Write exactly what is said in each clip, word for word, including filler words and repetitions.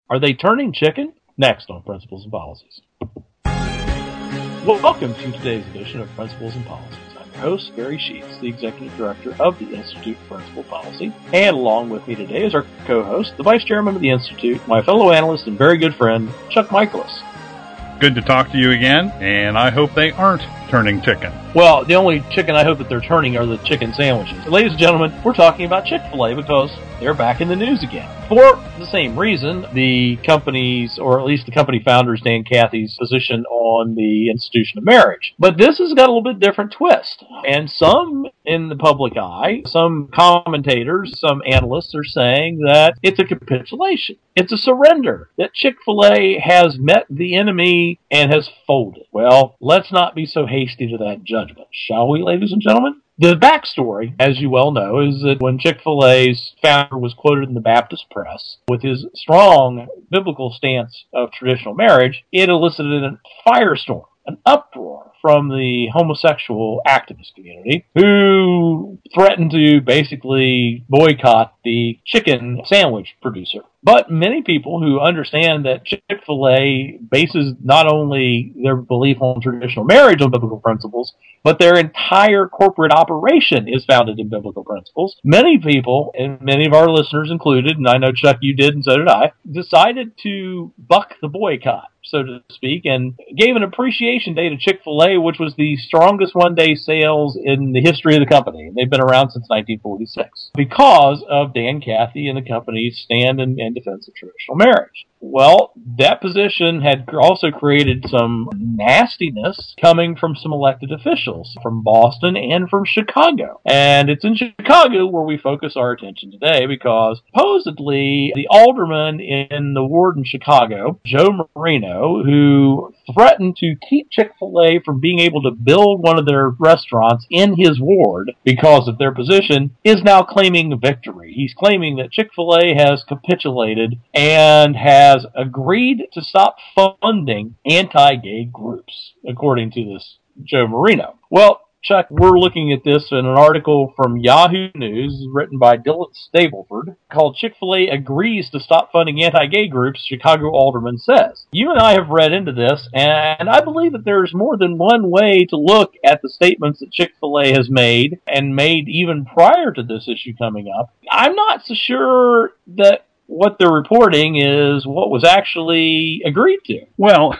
Are they turning chicken? Next on Principles and Policies. Well, welcome to today's edition of Principles and Policies. I'm your host, Barry Sheets, the Executive Director of the Institute for Principal Policy. And along with me today is our co-host, the Vice Chairman of the Institute, my fellow analyst and very good friend, Chuck Michaelis. Good to talk to you again, and I hope they aren't turning chicken. Well, the only chicken I hope that they're turning are the chicken sandwiches. Ladies and gentlemen, we're talking about Chick-fil-A because they're back in the news again. For the same reason, the company's, or at least the company founders, Dan Cathy's position on the institution of marriage. But this has got a little bit different twist. And some in the public eye, some commentators, some analysts are saying that it's a capitulation. It's a surrender. That Chick-fil-A has met the enemy and has folded. Well, let's not be so hasty to that judgment, shall we, ladies and gentlemen? The backstory, as you well know, is that when Chick-fil-A's founder was quoted in the Baptist press with his strong biblical stance of traditional marriage, it elicited a firestorm, an uproar from the homosexual activist community who threatened to basically boycott the chicken sandwich producer. But many people who understand that Chick-fil-A bases not only their belief on traditional marriage on biblical principles, but their entire corporate operation is founded in biblical principles. Many people, and many of our listeners included, and I know, Chuck, you did and so did I, decided to buck the boycott, so to speak, and gave an appreciation day to Chick-fil-A, which was the strongest one-day sales in the history of the company. They've been around since nineteen forty-six because of Dan Cathy and the company's stand in, in defense of traditional marriage. Well, that position had also created some nastiness coming from some elected officials from Boston and from Chicago. And it's in Chicago where we focus our attention today because supposedly the alderman in the ward in Chicago, Joe Marino, who threatened to keep Chick-fil-A from being able to build one of their restaurants in his ward because of their position, is now claiming victory. He's claiming that Chick-fil-A has capitulated and has has agreed to stop funding anti-gay groups, according to this Joe Marino. Well, Chuck, we're looking at this in an article from Yahoo News written by Dylan Stableford called Chick-fil-A Agrees to Stop Funding Anti-Gay Groups, Chicago Alderman Says. You and I have read into this, and I believe that there's more than one way to look at the statements that Chick-fil-A has made, and made even prior to this issue coming up. I'm not so sure that what they're reporting is what was actually agreed to. Well,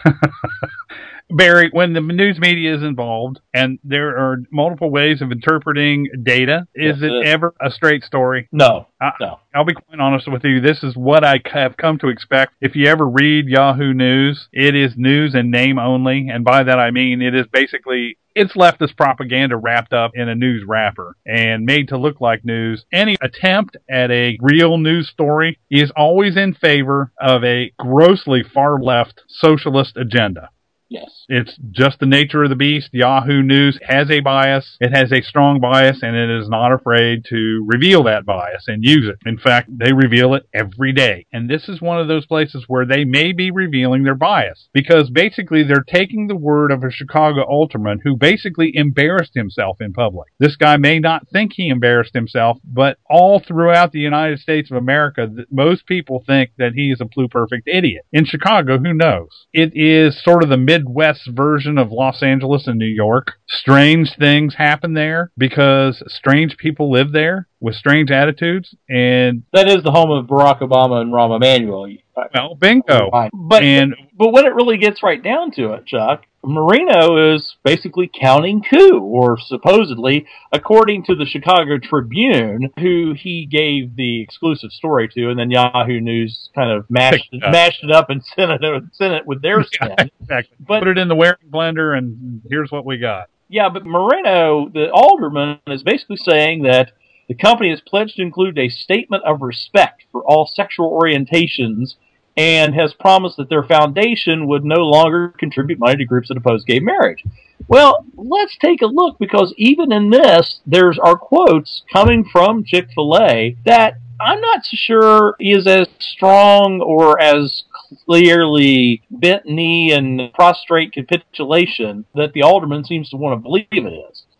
Barry, when the news media is involved and there are multiple ways of interpreting data, is yes, it, it is. ever a straight story? No, I, no. I'll be quite honest with you. This is what I have come to expect. If you ever read Yahoo News, it is news in name only. And by that I mean it is basically... it's leftist propaganda wrapped up in a news wrapper and made to look like news. Any attempt at a real news story is always in favor of a grossly far-left socialist agenda. Yes. It's just the nature of the beast. Yahoo News has a bias. It has a strong bias, and it is not afraid to reveal that bias and use it. In fact, they reveal it every day. And this is one of those places where they may be revealing their bias, because basically they're taking the word of a Chicago alderman who basically embarrassed himself in public. This guy may not think he embarrassed himself, but all throughout the United States of America, most people think that he is a pluperfect idiot. In Chicago, who knows? It is sort of the mid Midwest version of Los Angeles and New York. Strange things happen there because strange people live there with strange attitudes, and that is the home of Barack Obama and Rahm Emanuel. Well, bingo. But and but when it really gets right down to it, Chuck, Marino is basically counting coup, or supposedly, according to the Chicago Tribune, who he gave the exclusive story to, and then Yahoo News kind of mashed it, it mashed it up and sent it, sent it with their spin. Yeah, exactly. But, put it in the wearing blender, and here's what we got. Yeah, but Marino, the alderman, is basically saying that the company has pledged to include a statement of respect for all sexual orientations and has promised that their foundation would no longer contribute money to groups that oppose gay marriage. Well, let's take a look, because even in this, there's our quotes coming from Chick-fil-A that I'm not so sure is as strong or as clearly bent knee and prostrate capitulation that the alderman seems to want to believe it is.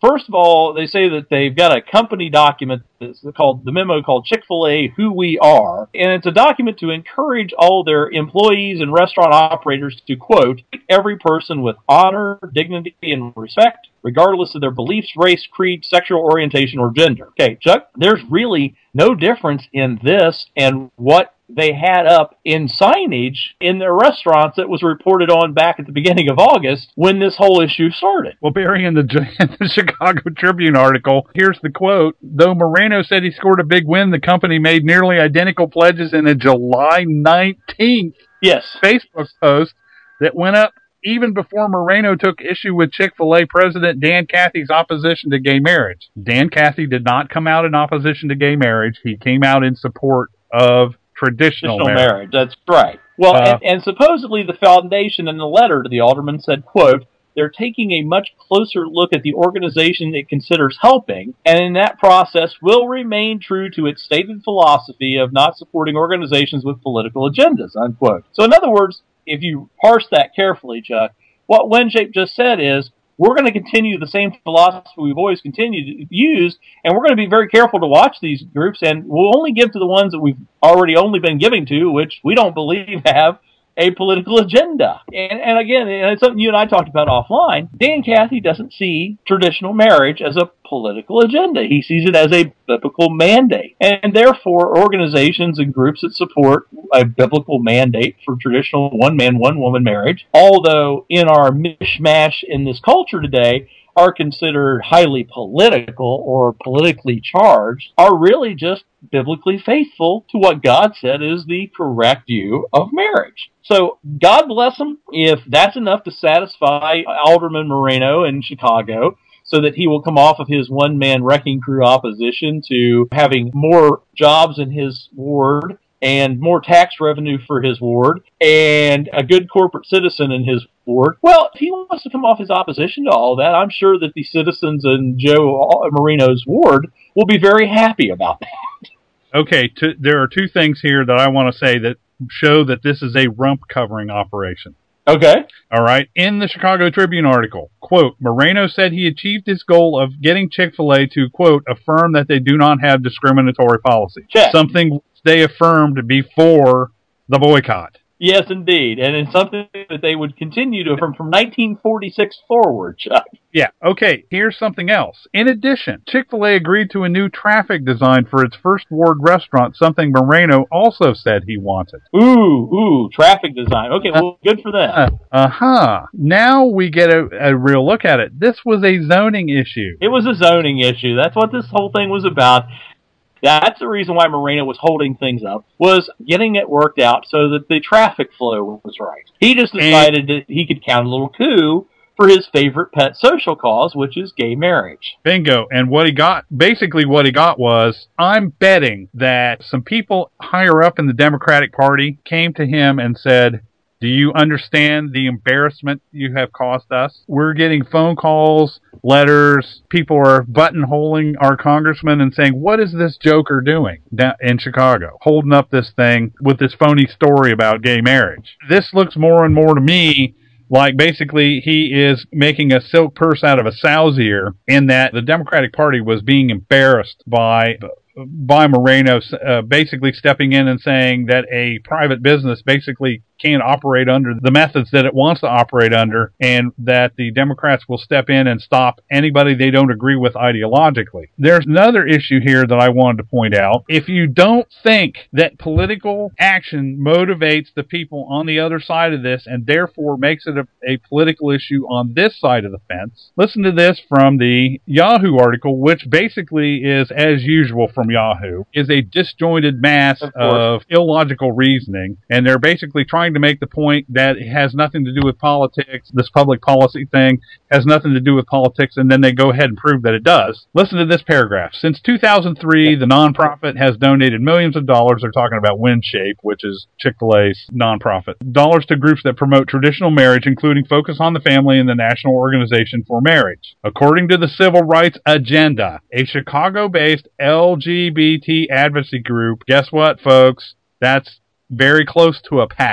First of all, they say that they've got a company document that's called the memo called Chick-fil-A Who We Are, and it's a document to encourage all their employees and restaurant operators to, quote, treat every person with honor, dignity, and respect, regardless of their beliefs, race, creed, sexual orientation, or gender. Okay, Chuck, there's really no difference in this and what they had up in signage in their restaurants that was reported on back at the beginning of August when this whole issue started. Well, Barry, in the, in the Chicago Tribune article, here's the quote. Though Moreno said he scored a big win, the company made nearly identical pledges in a July nineteenth yes. Facebook post that went up even before Moreno took issue with Chick-fil-A President Dan Cathy's opposition to gay marriage. Dan Cathy did not come out in opposition to gay marriage. He came out in support of traditional, traditional marriage. marriage. That's right. Well, uh, and, and supposedly the foundation in the letter to the alderman said, quote, they're taking a much closer look at the organization it considers helping, and in that process will remain true to its stated philosophy of not supporting organizations with political agendas, unquote. So in other words, if you parse that carefully, Chuck, what WinShape just said is, we're going to continue the same philosophy we've always continued to use, and we're going to be very careful to watch these groups, and we'll only give to the ones that we've already only been giving to, which we don't believe have a political agenda. And, and again, and it's something you and I talked about offline, Dan Cathy doesn't see traditional marriage as a political agenda. He sees it as a biblical mandate. And therefore, organizations and groups that support a biblical mandate for traditional one-man, one-woman marriage, although in our mishmash in this culture today, are considered highly political or politically charged, are really just biblically faithful to what God said is the correct view of marriage. So God bless them if that's enough to satisfy Alderman Moreno in Chicago, so that he will come off of his one-man wrecking crew opposition to having more jobs in his ward and more tax revenue for his ward, and a good corporate citizen in his ward. Well, if he wants to come off his opposition to all that, I'm sure that the citizens in Joe Marino's ward will be very happy about that. Okay, to, there are two things here that I want to say that show that this is a rump covering operation. Okay. All right. In the Chicago Tribune article, quote, Moreno said he achieved his goal of getting Chick-fil-A to, quote, affirm that they do not have discriminatory policy. Check. Something they affirmed before the boycott. Yes, indeed. And it's something that they would continue to affirm from nineteen forty-six forward, Chuck. Yeah, okay, here's something else. In addition, Chick-fil-A agreed to a new traffic design for its first ward restaurant, something Moreno also said he wanted. Ooh, ooh, traffic design. Okay, well, good for them. Uh, uh-huh. Now we get a, a real look at it. This was a zoning issue. It was a zoning issue. That's what this whole thing was about. That's the reason why Moreno was holding things up, was getting it worked out so that the traffic flow was right. He just decided and, that he could count a little coup for his favorite pet social cause, which is gay marriage. Bingo. And what he got, basically what he got was, I'm betting that some people higher up in the Democratic Party came to him and said, do you understand the embarrassment you have caused us? We're getting phone calls, letters. People are buttonholing our congressman and saying, what is this joker doing down in Chicago? Holding up this thing with this phony story about gay marriage. This looks more and more to me like basically he is making a silk purse out of a sow's ear, in that the Democratic Party was being embarrassed by by Moreno uh, basically stepping in and saying that a private business basically can't operate under the methods that it wants to operate under, and that the Democrats will step in and stop anybody they don't agree with ideologically. There's another issue here that I wanted to point out. If you don't think that political action motivates the people on the other side of this and therefore makes it a, a political issue on this side of the fence, listen to this from the Yahoo article, which basically is, as usual from Yahoo, is a disjointed mass of, of illogical reasoning, and they're basically trying to make the point that it has nothing to do with politics. This public policy thing has nothing to do with politics, and then they go ahead and prove that it does. Listen to this paragraph. Since two thousand three, the nonprofit has donated millions of dollars. They're talking about WinShape, which is Chick-fil-A's nonprofit. Dollars to groups that promote traditional marriage, including Focus on the Family and the National Organization for Marriage. According to the Civil Rights Agenda, a Chicago-based L G B T advocacy group, guess what, folks? That's very close to a PAC.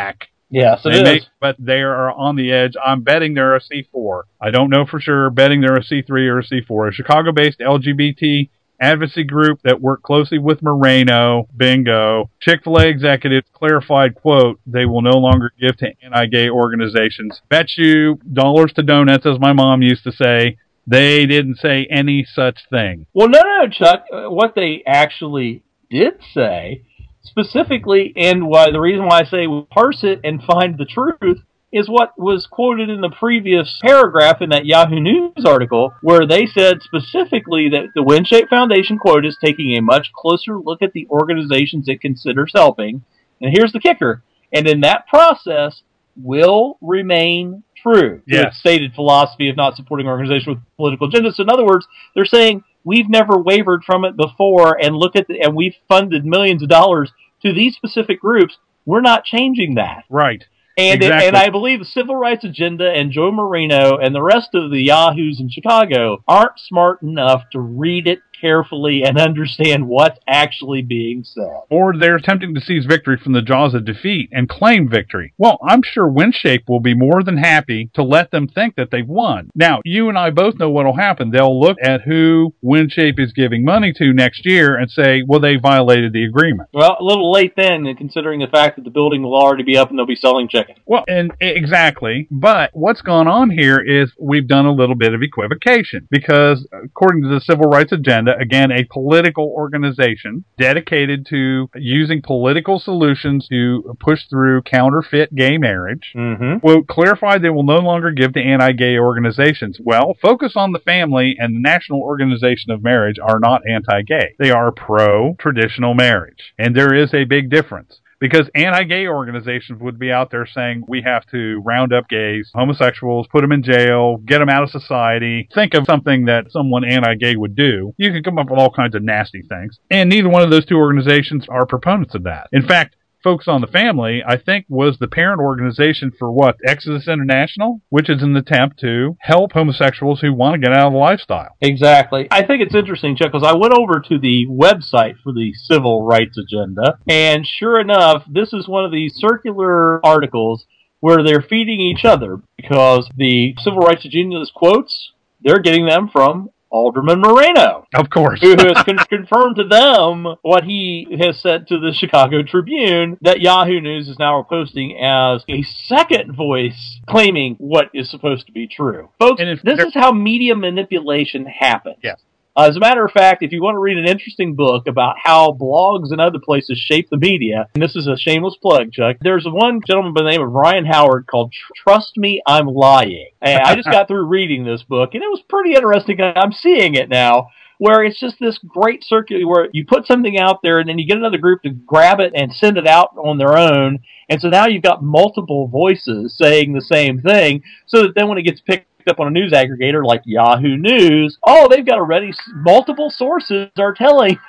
Yes, it They is. may, but they are on the edge. I'm betting they're a C four. I don't know for sure. Betting they're a C three or a C four. A Chicago-based L G B T advocacy group that worked closely with Moreno, bingo. Chick-fil-A executives clarified, quote, they will no longer give to anti-gay organizations. Bet you dollars to donuts, as my mom used to say, they didn't say any such thing. Well, no, no, Chuck. Uh, what they actually did say, specifically, and why the reason why I say we parse it and find the truth, is what was quoted in the previous paragraph in that Yahoo News article, where they said specifically that the WinShape Foundation, quote, is taking a much closer look at the organizations it considers helping. And here's the kicker. And in that process will remain true to Yes. its stated philosophy of not supporting organizations with political agendas. So in other words, they're saying we've never wavered from it before, and look at the, and we've funded millions of dollars to these specific groups. We're not changing that. Right. And exactly. it, and I believe the Civil Rights Agenda and Joe Marino and the rest of the Yahoos in Chicago aren't smart enough to read it carefully and understand what's actually being said. Or they're attempting to seize victory from the jaws of defeat and claim victory. Well, I'm sure WinShape will be more than happy to let them think that they've won. Now, you and I both know what will happen. They'll look at who WinShape is giving money to next year and say, well, they violated the agreement. Well, a little late then, considering the fact that the building will already be up and they'll be selling chicken. Well, and exactly. But what's gone on here is we've done a little bit of equivocation because, according to the Civil Rights Agenda, again, a political organization dedicated to using political solutions to push through counterfeit gay marriage, Mm-hmm. will clarify they will no longer give to anti-gay organizations. Well, Focus on the Family and the National Organization of Marriage are not anti-gay. They are pro-traditional marriage. And there is a big difference. Because anti-gay organizations would be out there saying we have to round up gays, homosexuals, put them in jail, get them out of society. Think of something that someone anti-gay would do. You can come up with all kinds of nasty things. And neither one of those two organizations are proponents of that. In fact, Focus on the Family, I think, was the parent organization for what? Exodus International, which is an attempt to help homosexuals who want to get out of the lifestyle. Exactly. I think it's interesting, Chuck, because I went over to the website for the Civil Rights Agenda, and sure enough, this is one of these circular articles where they're feeding each other, because the Civil Rights Agenda's quotes, they're getting them from Alderman Moreno, Of course. who has con- confirmed to them what he has said to the Chicago Tribune, that Yahoo News is now posting as a second voice claiming what is supposed to be true. Folks, And if this there- is how media manipulation happens. Yes. Uh, as a matter of fact, if you want to read an interesting book about how blogs and other places shape the media, and this is a shameless plug, Chuck, there's one gentleman by the name of Ryan Howard called Trust Me, I'm Lying. And I just got through reading this book, and it was pretty interesting. I'm seeing it now, where it's just this great circular where you put something out there, and then you get another group to grab it and send it out on their own. And so now you've got multiple voices saying the same thing, so that then when it gets picked up on a news aggregator like Yahoo News, oh, they've got already multiple sources are telling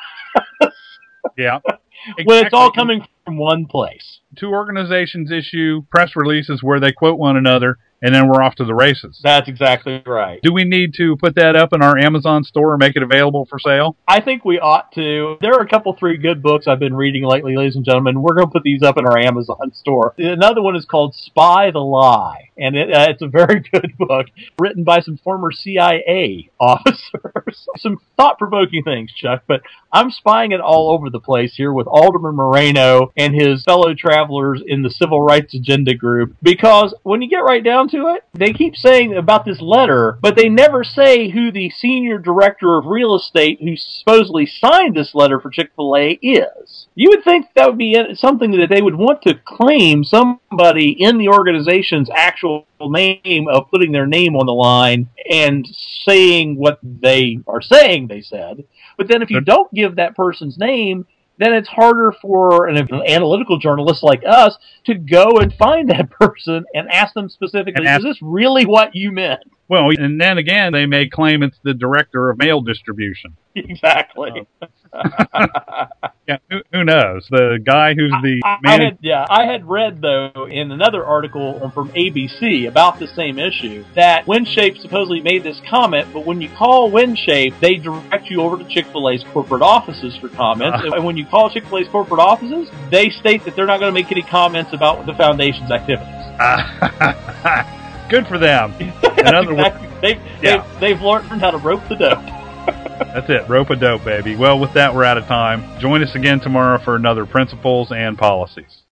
Yeah. when it's all Exactly. coming from one place. Two organizations issue press releases where they quote one another, and then we're off to the races. That's exactly right. Do we need to put that up in our Amazon store or make it available for sale? I think we ought to. There are a couple, three good books I've been reading lately, ladies and gentlemen. We're going to put these up in our Amazon store. Another one is called Spy the Lie, and it, uh, it's a very good book written by some former C I A officers. Some thought-provoking things, Chuck, but I'm spying it all over the place here with Alderman Moreno and his fellow travelers in the Civil Rights Agenda group, because when you get right down to it, they keep saying about this letter, but they never say who the senior director of real estate who supposedly signed this letter for Chick-fil-A is. You would think that would be something that they would want to claim somebody in the organization's actual name of putting their name on the line and saying what they are saying they said. But then if you don't give that person's name, then it's harder for an analytical journalist like us to go and find that person and ask them specifically, And ask- is this really what you meant? Well, and then again, they may claim it's the director of mail distribution. Exactly. Yeah, who, who knows? The guy who's the I, I, man. I had, yeah, I had read though in another article from A B C about the same issue that WinShape supposedly made this comment, but when you call WinShape, they direct you over to Chick-fil-A's corporate offices for comments, uh, and when you call Chick-fil-A's corporate offices, they state that they're not going to make any comments about the foundation's activities. Uh, good for them. In other exactly. words, they've, yeah. they've, they've learned how to rope the dope. That's it. Rope a dope, baby. Well, with that, we're out of time. Join us again tomorrow for another Principles and Policies.